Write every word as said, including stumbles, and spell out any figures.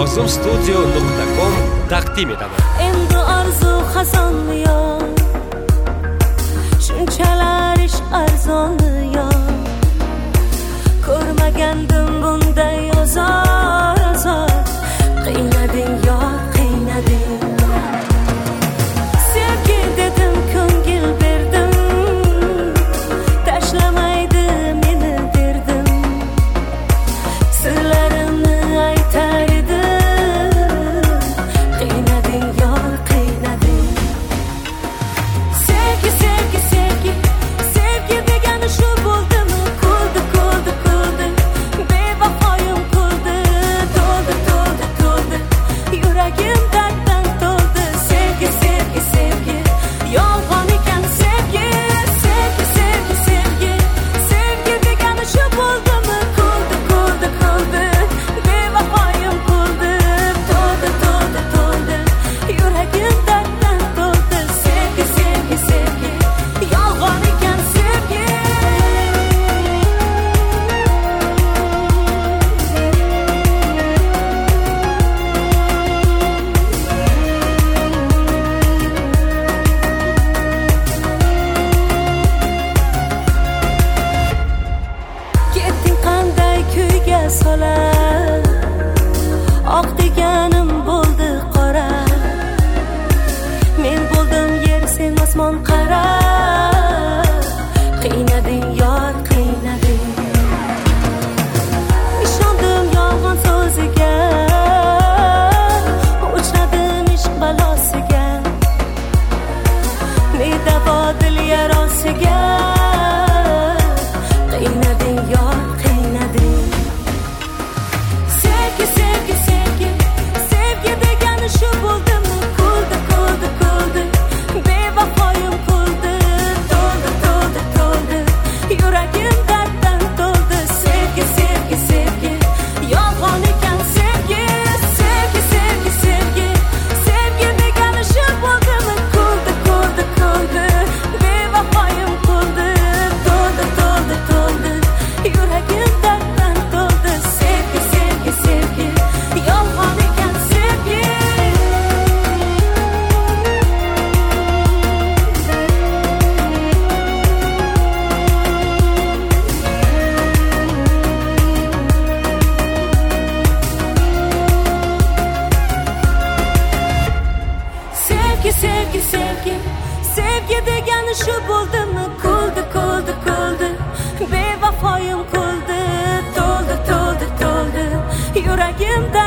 Kozim studio nuqta com taqdim etadi. Endi orzu xazonmi yo, shunchalar ish arzonmi yo, ko'rmagandim bunday azor azor, qiynading yo qiynading. Sevgi dedim ko'ngil berdim, tashlamaydi meni derdim, sirlarimni aytar edim, qiynading yo qiynading. Sevgi sevgi sevgi sevgi degani shu bo'ldimi? Kuldi kuldi kuldi, bevafoyim kuldi, to'ldi to'ldi to'ldi, yuragim darddan to'ldi. Sevgi sevgi sevgi yolg'on ekan sevgi, sevgi sevgi sevgi sevgi degani shu bo'ldimi? Kuldi kuldi kuldi, bevafoyim kuldi, to'ldi to'ldi to'ldi, yuragim darddan to'ldi. Sevgi sevgi sevgi yolg'on ekan sevgi. Ketding qanday kuyga solar, oq deganim bo'ldi qora. Men bo'ldim yer, sen osmon qara. Qiynading yor qiynading. Ishondim yolg'on so'ziga, uchradim ishq balosiga, ne davo dil yarosiga. Qiynading yor qiynading. Sevgi sevgi sevgi sevgi degani shu bo'ldimi? Kuldi kuldi kuldi, bevafoyim kuldi, to'ldi to'ldi to'ldi, yuragim darddan to'ldi. Sevgi sevgi sevgi yolg'on ekan sevgi, sevgi sevgi sevgi sevgi degani shu bo'ldimi? Kuldi kuldi kuldi, bevafoyim kuldi, to'ldi to'ldi to'ldi, yuragim darddan to'ldi. Sevgi sevgi sevgi yolg'on ekan sevgi. Sevgi sevgi sevgi sevgi degani shu bo'ldimi? Kuldi kuldi kuldi, bevafoyim kuldi, to'ldi to'ldi to'ldi, yuragimda